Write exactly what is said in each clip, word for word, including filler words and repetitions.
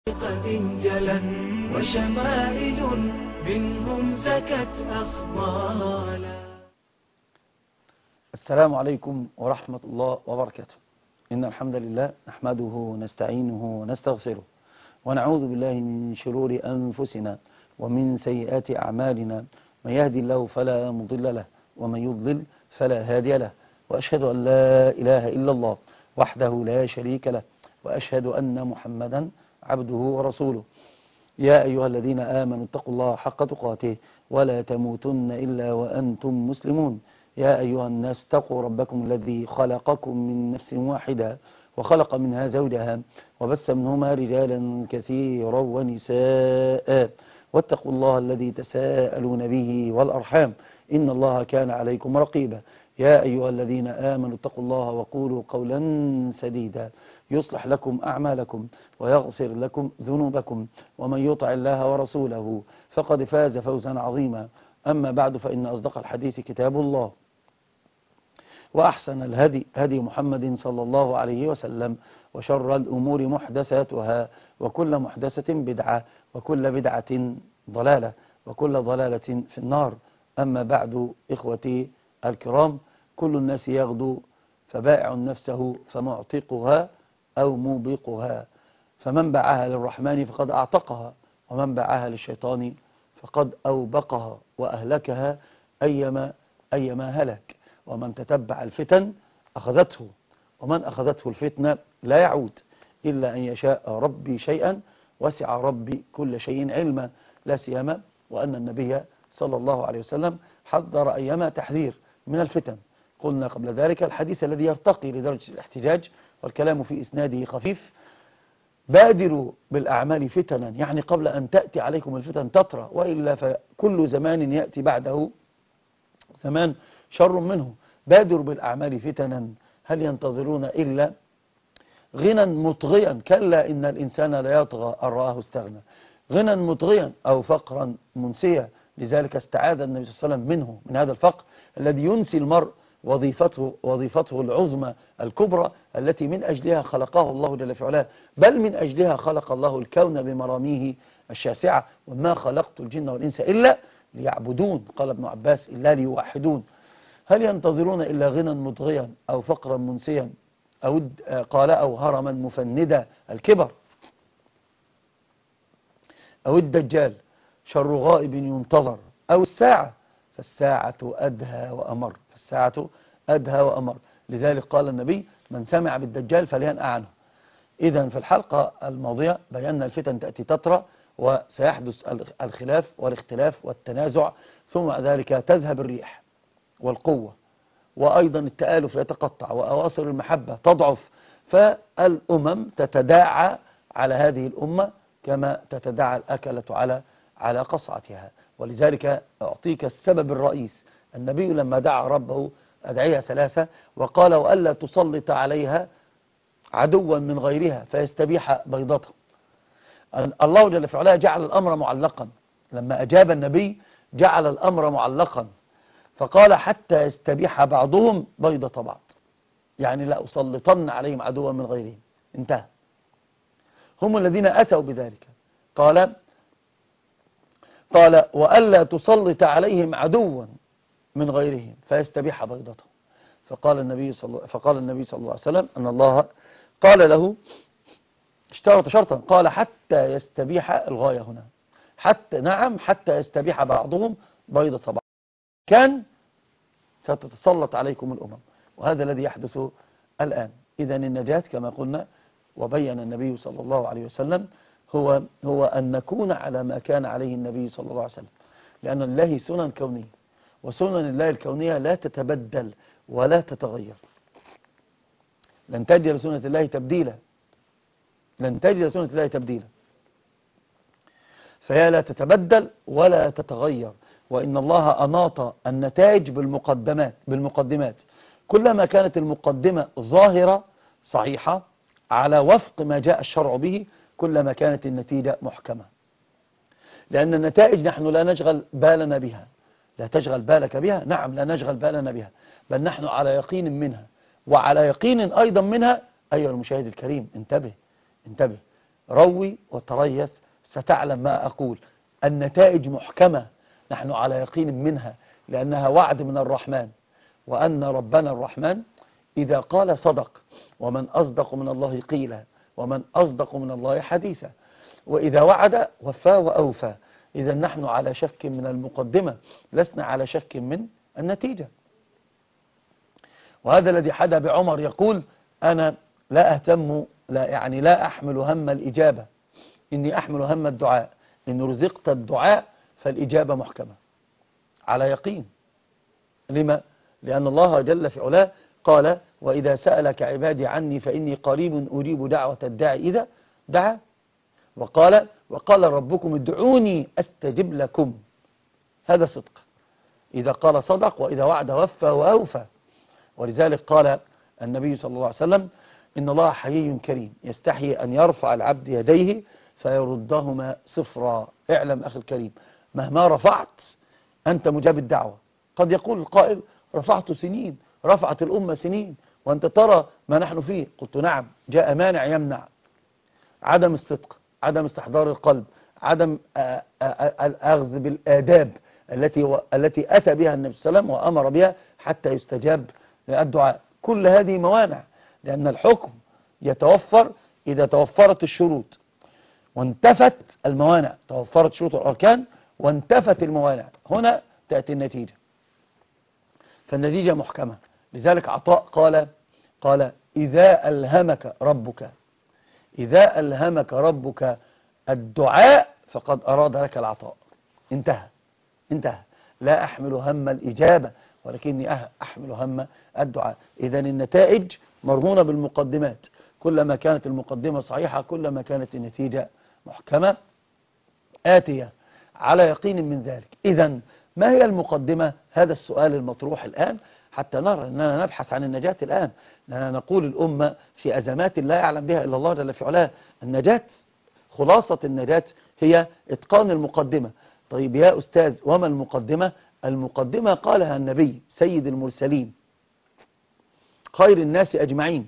قد انجلت وشمائل منهم زكت أفضالا. السلام عليكم ورحمة الله وبركاته. إن الحمد لله نحمده ونستعينه ونستغفره ونعوذ بالله من شرور أنفسنا ومن سيئات أعمالنا، من يهدي الله فلا مضل له ومن يضلل فلا هادي له، وأشهد أن لا إله إلا الله وحده لا شريك له، وأشهد أن محمدا عبده ورسوله. يا أيها الذين آمنوا اتقوا الله حق تقاته ولا تموتن إلا وأنتم مسلمون. يا أيها الناس اتقوا ربكم الذي خلقكم من نفس واحدة وخلق منها زوجها وبث منهما رجالا كثيرا ونساء، واتقوا الله الذي تساءلون به والأرحام إن الله كان عليكم رقيبا. يا أيها الذين آمنوا اتقوا الله وقولوا قولا سديدا يصلح لكم أعمالكم ويغفر لكم ذنوبكم، ومن يطع الله ورسوله فقد فاز فوزا عظيما. أما بعد، فإن أصدق الحديث كتاب الله، وأحسن الهدي هدي محمد صلى الله عليه وسلم، وشر الأمور محدثاتها، وكل محدثة بدعة، وكل بدعة ضلالة، وكل ضلالة في النار. أما بعد، إخوتي الكرام، كل الناس يغدو فبائع نفسه فمعتقها أو موبقها، فمن باعها للرحمن فقد أعتقها، ومن باعها للشيطان فقد أوبقها وأهلكها أيما أيما هلك. ومن تتبع الفتن أخذته، ومن أخذته الفتنة لا يعود إلا أن يشاء ربي شيئا، وسع ربي كل شيء علما، لا سيما وأن النبي صلى الله عليه وسلم حذر أيما تحذير من الفتن. قلنا قبل ذلك الحديث الذي يرتقي لدرجة الاحتجاج والكلام في إسناده خفيف: بادروا بالأعمال فتنا، يعني قبل أن تأتي عليكم الفتن تطرى، وإلا فكل زمان يأتي بعده زمان شر منه. بادروا بالأعمال فتنا، هل ينتظرون إلا غنى مطغيا؟ كلا إن الإنسان لا يطغى أن رآه استغنى. غنى مطغيا أو فقرا منسيا، لذلك استعاذ النبي صلى الله عليه وسلم منه، من هذا الفقر الذي ينسي المرء وظيفته وظيفته العظمى الكبرى التي من أجلها خلقه الله جل في علاه، بل من أجلها خلق الله الكون بمراميه الشاسعة: وما خلقت الجن والإنس إلا ليعبدون. قال ابن عباس: إلا ليوحدون. هل ينتظرون إلا غنى مطغيا أو فقرا منسيا أو قال أو هرما مفندا الكبر أو الدجال شر غائب ينتظر أو الساعة فالساعة أدهى وأمر فالساعة أدهى وأمر. لذلك قال النبي: من سمع بالدجال فلينأ عنه. إذن في الحلقة الماضية بينا الفتن تأتي تترى، وسيحدث الخلاف والاختلاف والتنازع، ثم ذلك تذهب الريح والقوة، وأيضا التآلف يتقطع، وأواصر المحبة تضعف، فالأمم تتداعى على هذه الأمة كما تتداعى الأكلة على على قصعتها. ولذلك أعطيك السبب الرئيس: النبي لما دعا ربه أدعية ثلاثة وقال: وألا تسلط عليها عدوا من غيرها فيستبيح بيضتها. الله جل في علاه جعل الأمر معلقا، لما أجاب النبي جعل الأمر معلقا، فقال: حتى يستبيح بعضهم بيضة بعض، يعني لا أسلطن عليهم عدوا من غيرهم. انتهى. هم الذين أتوا بذلك. قال قال وألا تسلط عليهم عدوا من غيرهم فيستبيح بيضتهم. فقال النبي صلى فقال النبي صلى الله عليه وسلم أن الله قال له، اشترط شرطا، قال: حتى يستبيح الغاية هنا، حتى نعم حتى يستبيح بعضهم بيضة بعض، كان ستتسلط عليكم الأمم. وهذا الذي يحدث الآن. إذن النجاة كما قلنا وبين النبي صلى الله عليه وسلم هو هو أن نكون على ما كان عليه النبي صلى الله عليه وسلم، لأن الله سنن كونية، وسنن الله الكونية لا تتبدل ولا تتغير. لن تجد لسنة الله تبديلا، لن تجد لسنة الله تبديلا، فهي لا تتبدل ولا تتغير. وإن الله أناط النتائج بالمقدمات بالمقدمات كلما كانت المقدمة ظاهرة صحيحة على وفق ما جاء الشرع به، كلما كانت النتيجة محكمة. لأن النتائج نحن لا نشغل بالنا بها. لا تشغل بالك بها؟ نعم، لا نشغل بالنا بها، بل نحن على يقين منها، وعلى يقين أيضا منها. أيها المشاهد الكريم، انتبه انتبه روي وتريث ستعلم ما أقول. النتائج محكمة، نحن على يقين منها، لأنها وعد من الرحمن، وأن ربنا الرحمن إذا قال صدق، ومن أصدق من الله قيلا، ومن أصدق من الله حديثا، وإذا وعد وفى وأوفى. إذا نحن على شك من المقدمة، لسنا على شك من النتيجة. وهذا الذي حدا بعمر، يقول أنا لا أهتم، لا يعني لا أحمل هم الإجابة، إني أحمل هم الدعاء. إن رزقت الدعاء فالإجابة محكمة على يقين. لما؟ لأن الله جل في علاه قال وإذا سألك عبادي عني فإني قريب أجيب دعوة الداعي إذا دعا. وقال وقال ربكم ادعوني أستجب لكم. هذا صدق، إذا قال صدق، وإذا وعد وفى وأوفى. ولذلك قال النبي صلى الله عليه وسلم إن الله حيي كريم يستحي أن يرفع العبد يديه فيردهما صفرا. اعلم أخي الكريم، مهما رفعت أنت مجاب الدعوة. قد يقول القائل رفعت سنين، رفعت الأمة سنين، وأنت ترى ما نحن فيه. قلت نعم، جاء مانع يمنع. عدم الصدق، عدم استحضار القلب، عدم الأخذ بالآداب التي التي أتى بها النبي صلى الله عليه وسلم وأمر بها حتى يستجاب الدعاء. كل هذه موانع، لأن الحكم يتوفر إذا توفرت الشروط وانتفت الموانع. توفرت شروط الأركان وانتفت الموانع، هنا تأتي النتيجة. فالنتيجة محكمة. لذلك عطاء قال قال إذا ألهمك ربك إذا ألهمك ربك الدعاء فقد أراد لك العطاء. انتهى انتهى. لا أحمل هم الإجابة ولكني أحمل هم الدعاء. إذن النتائج مرهونة بالمقدمات. كلما كانت المقدمة صحيحة كلما كانت النتيجة محكمة آتية على يقين من ذلك. إذن ما هي المقدمة؟ هذا السؤال المطروح الآن، حتى نرى أننا نبحث عن النجاة الآن. لأننا نقول الأمة في أزمات لا يعلم بها إلا الله جل في علاه. النجاة، خلاصة النجاة هي إتقان المقدمة. طيب يا أستاذ، وما المقدمة؟ المقدمة قالها النبي سيد المرسلين خير الناس أجمعين،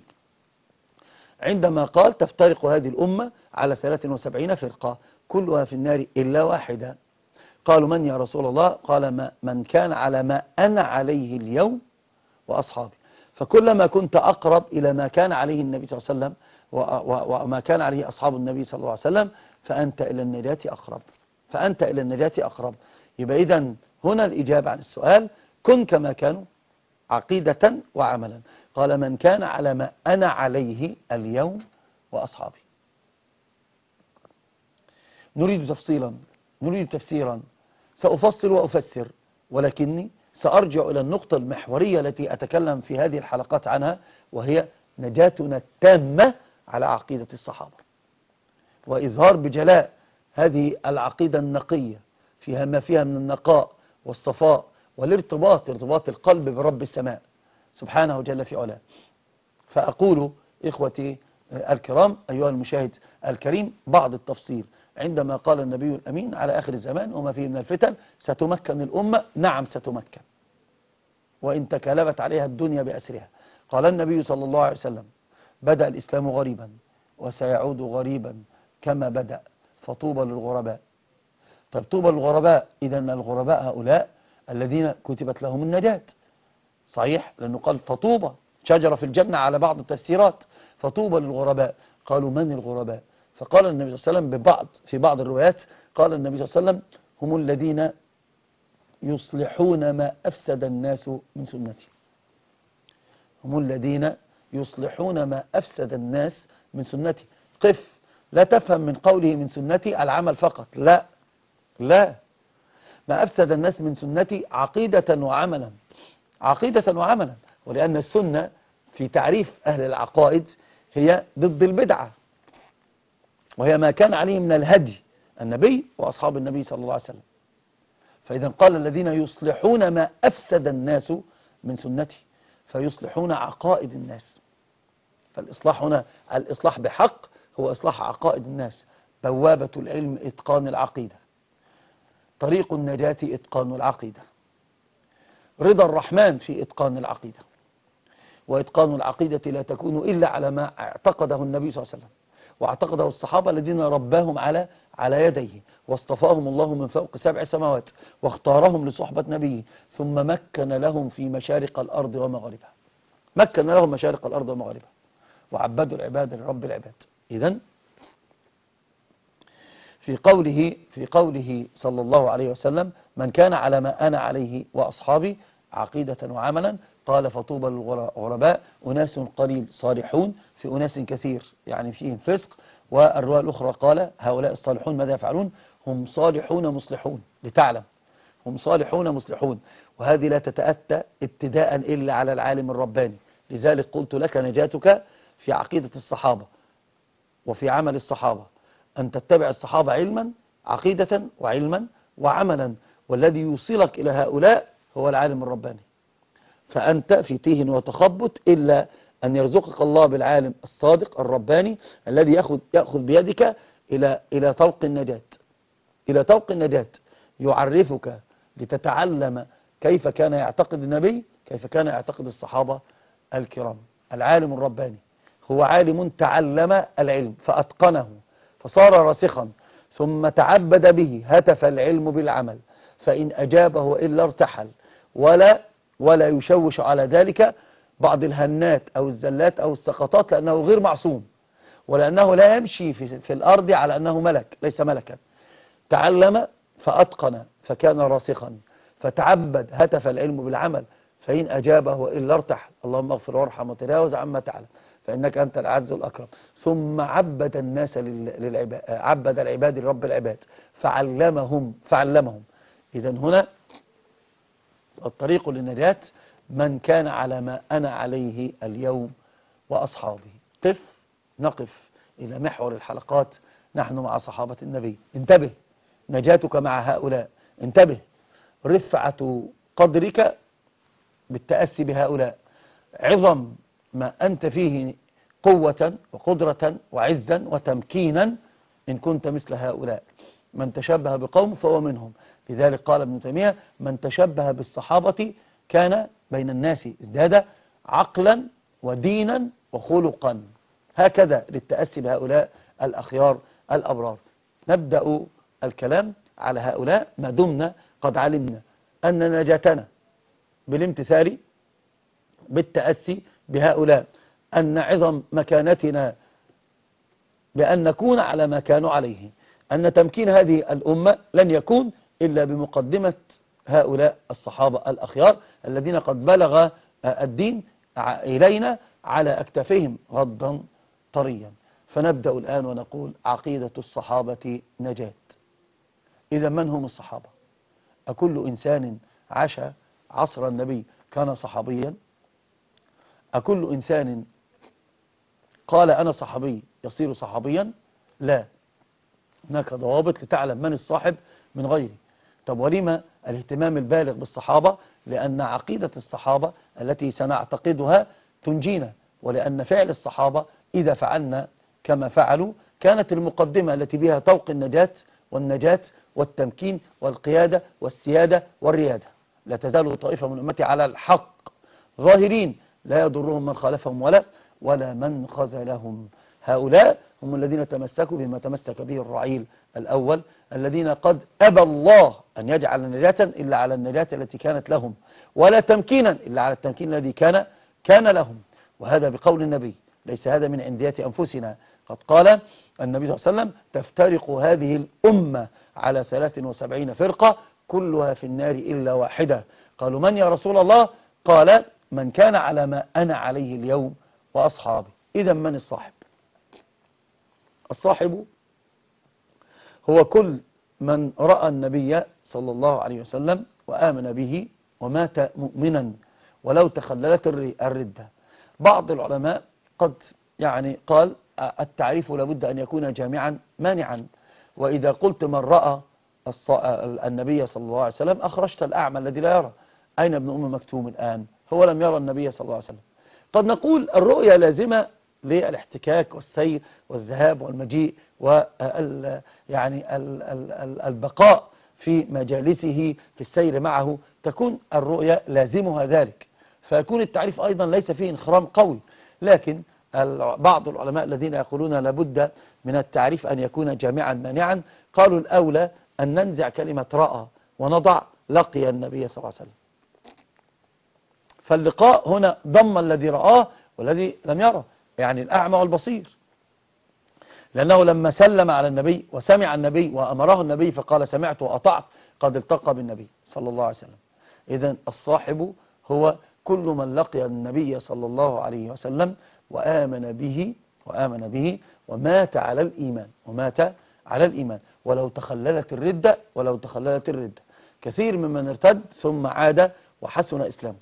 عندما قال تفترق هذه الأمة على ثلاث وسبعين فرقة كلها في النار إلا واحدة. قالوا من يا رسول الله؟ قال ما من كان على ما أنا عليه اليوم وأصحابي. فكلما كنت أقرب إلى ما كان عليه النبي صلى الله عليه وسلم وما كان عليه أصحاب النبي صلى الله عليه وسلم فأنت إلى النجاة أقرب فأنت إلى النجاة أقرب. يبقى إذن هنا الإجابة عن السؤال كن كما كانوا عقيدة وعملا. قال من كان على ما أنا عليه اليوم وأصحابي. نريد تفصيلا، نريد تفسيرا، سأفصل وأفسر، ولكني سأرجع إلى النقطة المحورية التي أتكلم في هذه الحلقات عنها، وهي نجاتنا التامة على عقيدة الصحابة، وإظهار بجلاء هذه العقيدة النقية فيها ما فيها من النقاء والصفاء والارتباط، ارتباط القلب برب السماء سبحانه جل في علاه. فأقول إخوتي الكرام أيها المشاهد الكريم بعض التفصيل عندما قال النبي الأمين على آخر الزمان وما فيه من الفتن ستمكن الأمة. نعم ستمكن، وإن تكالبت عليها الدنيا بأسرها. قال النبي صلى الله عليه وسلم بدأ الإسلام غريبا وسيعود غريبا كما بدأ فطوبى للغرباء. طيب طوبى للغرباء، إذن الغرباء هؤلاء الذين كتبت لهم النجاة. صحيح، لأنه قال فطوبى شجرة في الجنة على بعض التفسيرات، فطوبى للغرباء. قالوا من الغرباء؟ فقال النبي صلى الله عليه وسلم ببعض في بعض الروايات قال النبي صلى الله عليه وسلم هم الذين يصلحون ما أفسد الناس من سنتي. هم الذين يصلحون ما أفسد الناس من سنتي. قف، لا تفهم من قوله من سنتي العمل فقط، لا لا، ما أفسد الناس من سنتي عقيدة وعملا، عقيدة وعملا. ولأن السنة في تعريف أهل العقائد هي ضد البدعة، وهي ما كان عليه من الهدي النبي وأصحاب النبي صلى الله عليه وسلم. فإذا قال الذين يصلحون ما أفسد الناس من سنتي، فيصلحون عقائد الناس. فالإصلاح هنا الإصلاح بحق هو إصلاح عقائد الناس. بوابة العلم إتقان العقيدة، طريق النجاة إتقان العقيدة، رضا الرحمن في إتقان العقيدة. وإتقان العقيدة لا تكون إلا على ما اعتقده النبي صلى الله عليه وسلم واعتقده الصحابة الذين رباهم على على يديه، واصطفاهم الله من فوق سبع سماوات، واختارهم لصحبة نبيه، ثم مكن لهم في مشارق الأرض ومغاربها. مكن لهم مشارق الأرض ومغاربها، وعبدوا العباد لرب العباد. إذن في قوله في قوله صلى الله عليه وسلم: من كان على ما أنا عليه وأصحابي عقيدة وعملا، قال فطوبى للغرباء أناس قليل صالحون في أناس كثير، يعني فيهم فسق. والرواية الأخرى قال: هؤلاء الصالحون ماذا يفعلون؟ هم صالحون مصلحون، لتعلم هم صالحون مصلحون. وهذه لا تتأتى ابتداء إلا على العالم الرباني. لذلك قلت لك نجاتك في عقيدة الصحابة وفي عمل الصحابة، أن تتبع الصحابة علما عقيدة وعلما وعملا، والذي يوصلك إلى هؤلاء هو العالم الرباني. فأنت في تيه وتخبط إلا أن يرزقك الله بالعالم الصادق الرباني الذي يأخذ, يأخذ بيدك إلى, إلى طوق النجاة إلى طوق النجاة يعرفك لتتعلم كيف كان يعتقد النبي، كيف كان يعتقد الصحابة الكرام. العالم الرباني هو عالم تعلم العلم فأتقنه فصار راسخا، ثم تعبد به، هتف العلم بالعمل، فإن أجابه وإلا ارتحل، ولا ولا يشوش على ذلك بعض الهنات أو الزلات أو السقطات، لأنه غير معصوم، ولأنه لا يمشي في, في الأرض على أنه ملك، ليس ملكا. تعلم فأتقن فكان راسخا، فتعبد، هتف العلم بالعمل، فإن أجابه وإلا ارتحل. اللهم اغفر وارحم وتجاوز عما تعلم فإنك أنت الأعز الأكرم. ثم عبد الناس للعباد، عبد العباد لرب العباد، فعلمهم فعلمهم إذا هنا الطريق للنجاة من كان على ما أنا عليه اليوم وأصحابي. قف نقف إلى محور الحلقات، نحن مع صحابة النبي. انتبه، نجاتك مع هؤلاء. انتبه، رفعة قدرك بالتأسي بهؤلاء. عظم ما أنت فيه قوة وقدرة وعزا وتمكينا إن كنت مثل هؤلاء. من تشبه بقوم فهو منهم. لذلك قال ابن تيمية: من تشبه بالصحابة كان بين الناس ازداد عقلا ودينا وخلقا. هكذا للتأسي بهؤلاء الأخيار الأبرار. نبدأ الكلام على هؤلاء ما دمنا قد علمنا أن نجاتنا بالامتثال بالتأسي بهؤلاء، أن عظم مكانتنا بأن نكون على ما كانوا عليه، أن تمكين هذه الأمة لن يكون إلا بمقدمة هؤلاء الصحابة الأخيار الذين قد بلغ الدين إلينا على أكتافهم غضا طريا. فنبدأ الآن ونقول: عقيدة الصحابة نجاة. إذا من هم الصحابة؟ أكل إنسان عاش عصر النبي كان صحابيا؟ أكل إنسان قال أنا صحابي يصير صحابيا؟ لا، هناك ضوابط لتعلم من الصاحب من غيره. طب ولما الاهتمام البالغ بالصحابة؟ لأن عقيدة الصحابة التي سنعتقدها تنجينا، ولأن فعل الصحابة إذا فعلنا كما فعلوا كانت المقدمة التي بها طوق النجاة والنجاة والتمكين والقيادة والسيادة والريادة. لا تزال طائفة من أمتي على الحق ظاهرين لا يضرهم من خالفهم ولا ولا من خذلهم. هؤلاء هم الذين تمسكوا بما تمسك به الرعيل الأول، الذين قد أبى الله أن يجعل نجاة إلا على النجاة التي كانت لهم، ولا تمكينا إلا على التمكين الذي كان كان لهم. وهذا بقول النبي، ليس هذا من عندية أنفسنا. قد قال النبي صلى الله عليه وسلم: تفترق هذه الأمة على ثلاث وسبعين فرقة كلها في النار إلا واحدة. قالوا: من يا رسول الله؟ قال: من كان على ما أنا عليه اليوم وأصحابي. إذا من الصاحب؟ الصاحب هو كل من رأى النبي صلى الله عليه وسلم وآمن به ومات مؤمنا ولو تخللت الردة. بعض العلماء قد يعني قال التعريف لابد أن يكون جامعا مانعا، وإذا قلت من رأى النبي صلى الله عليه وسلم أخرجت الأعمى الذي لا يرى. أين ابن أم مكتوم الآن؟ هو لم يرى النبي صلى الله عليه وسلم. قد نقول الرؤية لازمة للاحتكاك والسير والذهاب والمجيء وال يعني البقاء في مجالسه في السير معه، تكون الرؤية لازمها ذلك، فيكون التعريف أيضا ليس فيه انخرام قوي. لكن بعض العلماء الذين يقولون لابد من التعريف أن يكون جامعا مانعا؟ قالوا الأولى أن ننزع كلمة رأى ونضع لقي النبي صلى الله عليه وسلم. فاللقاء هنا ضم الذي رآه والذي لم يره، يعني الأعمى والبصير، لأنه لما سلم على النبي وسمع النبي وأمره النبي فقال سمعت وأطعت قد التقى بالنبي صلى الله عليه وسلم. إذن الصاحب هو كل من لقي النبي صلى الله عليه وسلم وآمن به وآمن به ومات على الإيمان ومات على الإيمان ولو تخللت الردة ولو تخللت الردة. كثير ممن ارتد ثم عاد وحسن إسلامه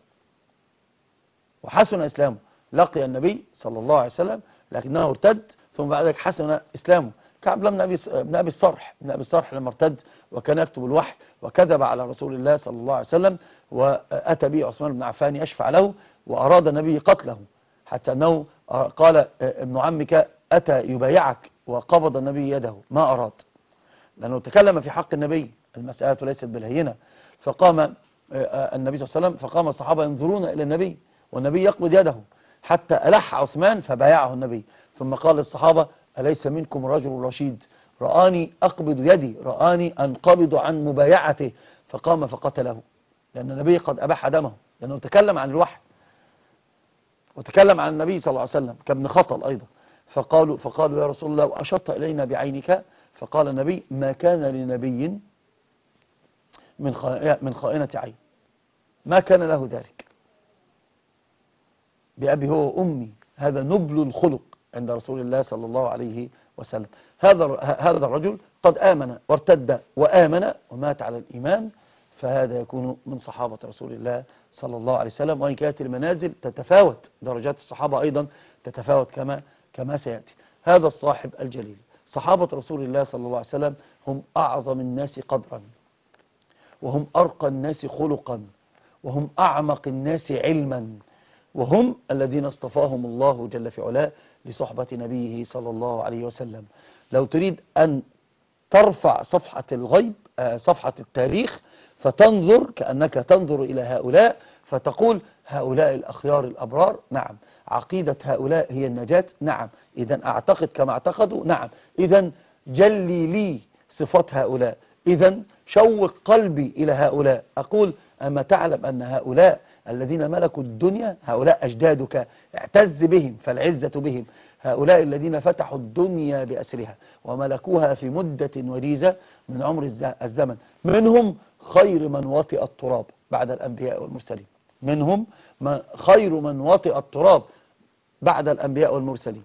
وحسن إسلامه لقي النبي صلى الله عليه وسلم لكنه ارتد ثم بعد ذلك حسن إسلامه. كعب بن أبي بن أبي الصرح بن أبي الصرح لما ارتد وكان يكتب الوحي وكذب على رسول الله صلى الله عليه وسلم وأتى به عثمان بن عفان يشفع له وأراد النبي قتله، حتى أنه قال ابن عمك أتى يبايعك وقبض النبي يده ما أراد، لأنه تكلم في حق النبي، المسألة ليست بالهينة. فقام النبي صلى الله عليه وسلم فقام الصحابة ينظرون إلى النبي والنبي يقبض يده حتى ألح عثمان فبايعه النبي، ثم قال للصحابة أليس منكم رجل رشيد رآني أقبض يدي رآني أنقبض عن مبايعته، فقام فقتله، لأن النبي قد أباح دمه، لأنه تكلم عن الوحي وتكلم عن النبي صلى الله عليه وسلم كابن خطل أيضا. فقالوا, فقالوا يا رسول الله وأشرت إلينا بعينك، فقال النبي ما كان لنبي من من خائنة عين، ما كان له ذلك، بأبي هو وأمي، هذا نبل الخلق عند رسول الله صلى الله عليه وسلم. هذا هذا الرجل قد آمن وارتد وآمن ومات على الإيمان، فهذا يكون من صحابة رسول الله صلى الله عليه وسلم. وإن كانت المنازل تتفاوت، درجات الصحابة أيضا تتفاوت كما كما سيأتي. هذا الصاحب الجليل. صحابة رسول الله صلى الله عليه وسلم هم أعظم الناس قدرا، وهم أرقى الناس خلقا، وهم أعمق الناس علما، وهم الذين اصطفاهم الله جل في علاه لصحبة نبيه صلى الله عليه وسلم. لو تريد أن ترفع صفحة الغيب صفحة التاريخ فتنظر كأنك تنظر إلى هؤلاء فتقول هؤلاء الأخيار الأبرار، نعم. عقيدة هؤلاء هي النجاة، نعم. إذن أعتقد كما اعتقدوا، نعم. إذن جلي لي صفات هؤلاء، إذن شوق قلبي إلى هؤلاء. أقول أما تعلم أن هؤلاء الذين ملكوا الدنيا هؤلاء أجدادك، اعتز بهم فالعزة بهم. هؤلاء الذين فتحوا الدنيا بأسرها وملكوها في مدة وجيزة من عمر الزمن، منهم خير من وطئ التراب بعد الأنبياء والمرسلين، منهم خير من وطئ التراب بعد الأنبياء والمرسلين،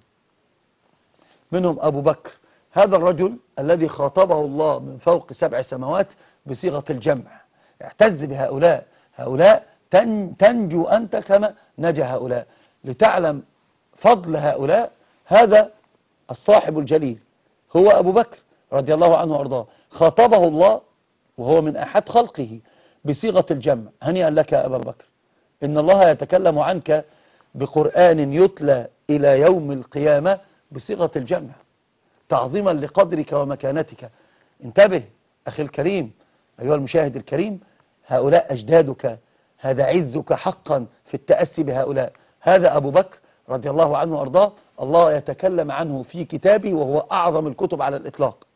منهم أبو بكر، هذا الرجل الذي خاطبه الله من فوق سبع سماوات بصيغة الجمع. اعتز بهؤلاء، هؤلاء تنجو أنت كما نجا هؤلاء. لتعلم فضل هؤلاء، هذا الصاحب الجليل هو أبو بكر رضي الله عنه وأرضاه، خاطبه الله وهو من أحد خلقه بصيغة الجمع. هنيئا لك يا أبا بكر، إن الله يتكلم عنك بقرآن يتلى إلى يوم القيامة بصيغة الجمع، تعظيما لقدرك ومكانتك. انتبه أخي الكريم، أيها المشاهد الكريم، هؤلاء أجدادك، هذا عزك حقا في التأسي بهؤلاء. هذا أبو بكر رضي الله عنه وأرضاه، الله يتكلم عنه في كتابه وهو أعظم الكتب على الإطلاق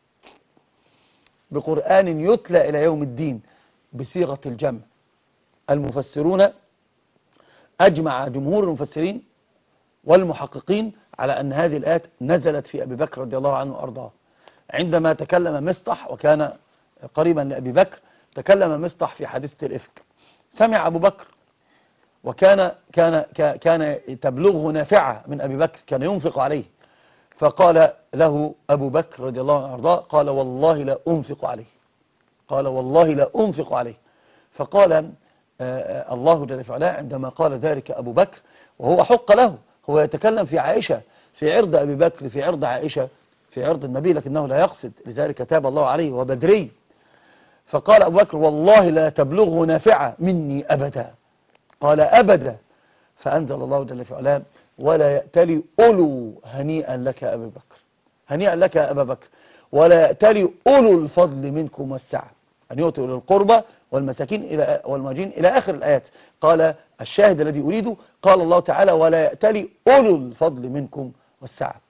بقرآن يتلى إلى يوم الدين بصيغة الجمع. المفسرون أجمع جمهور المفسرين والمحققين على أن هذه الآيات نزلت في أبي بكر رضي الله عنه وأرضاه. عندما تكلم مصطح وكان قريبا لأبي بكر، تكلم مصطح في حادثة الإفك، سمع أبو بكر وكان كان كان تبلغه نافعة من أبي بكر، كان ينفق عليه، فقال له أبو بكر رضي الله عنه وأرضاه قال والله لا أنفق عليه، قال والله لا أنفق عليه. فقال آه الله جل وعلا عندما قال ذلك أبو بكر وهو حق له، هو يتكلم في عائشة، في عرض أبي بكر، في عرض عائشة، في عرض النبي، لكنه لا يقصد، لذلك تاب الله عليه وبدري. فقال أبو بكر والله لا تبلغه نافعة مني أبدا، قال أبدا. فأنزل الله جل وعلا ولا يأتلي أولو، هنيئا لك يا أبي بكر، هنيئا لك يا أبا بكر، ولا يأتلي أولو الفضل منكم والسعة، أن يؤتوا إلى القربى والمساكين إلى والمهاجرين إلى آخر الآيات. قال الشاهد الذي أريده، قال الله تعالى ولا يأتلي أولو الفضل منكم والسعة.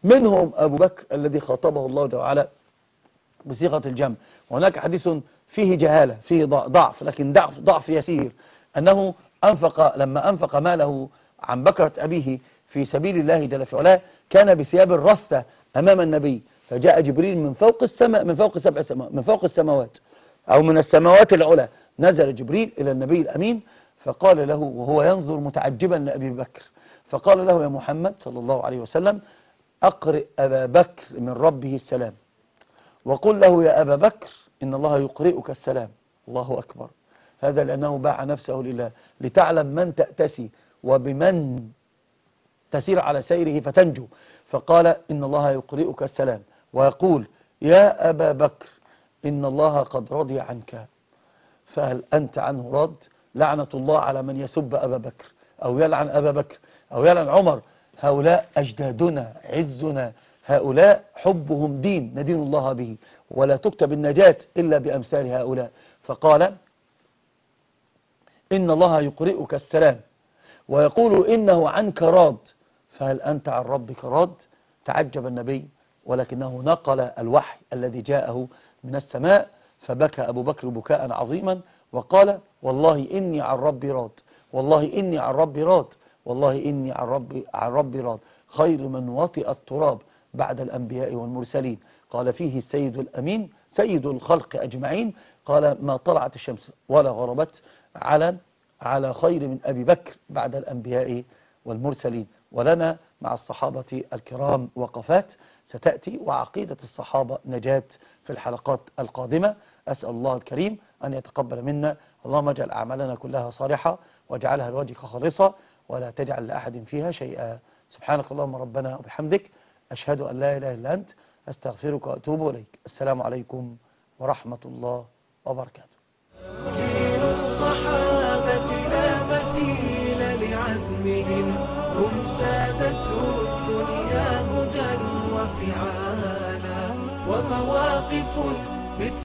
منهم أبو بكر الذي خاطبه الله تعالى بصيغة الجمع. وهناك حديث فيه جهالة، فيه ضعف، لكن ضعف ضعف يسير، أنه أنفق لما أنفق ماله عن بكرة أبيه في سبيل الله جل في علاه كان بثياب الرثة أمام النبي، فجاء جبريل من فوق السماء من فوق سبع سماوات من فوق السماوات أو من السماوات العلى، نزل جبريل إلى النبي الأمين فقال له وهو ينظر متعجبا لأبي بكر، فقال له يا محمد صلى الله عليه وسلم أقرئ أبا بكر من ربه السلام، وقل له يا أبا بكر إن الله يقرئك السلام. الله أكبر. هذا لأنه باع نفسه لله، لتعلم من تأتسي وبمن تسير على سيره فتنجو. فقال إن الله يقرئك السلام، ويقول يا أبا بكر إن الله قد رضي عنك، فهل أنت عنه راض؟ لعنة الله على من يسب أبا بكر أو يلعن أبا بكر أو يلعن عمر. هؤلاء أجدادنا عزنا، هؤلاء حبهم دين ندين الله به، ولا تكتب النجاة إلا بأمثال هؤلاء. فقال إن الله يقرئك السلام ويقول إنه عنك راض، فهل أنت عن ربك راض؟ تعجب النبي، ولكنه نقل الوحي الذي جاءه من السماء، فبكى أبو بكر بكاء عظيما وقال والله إني عن ربي راض، والله إني عن ربي راض، والله إني عن ربي, عن ربي راض، خير من وطئ التراب بعد الأنبياء والمرسلين. قال فيه السيد الأمين سيد الخلق أجمعين، قال ما طلعت الشمس ولا غربت على على خير من أبي بكر بعد الأنبياء والمرسلين. ولنا مع الصحابة الكرام وقفات ستأتي، وعقيدة الصحابة نجاة في الحلقات القادمة. أسأل الله الكريم أن يتقبل منا، اللهم اجعل أعمالنا كلها صالحة واجعلها لوجهك خالصة ولا تجعل لأحد فيها شيئا. سبحانك اللهم ربنا وبحمدك، أشهد أن لا إله إلا أنت، أستغفرك وأتوب إليك. السلام عليكم ورحمة الله وبركاته. جيل الصحابة لا مثيل لعزمهم، هم سادته الدنيا هدى وفعالا، ومواقف مثل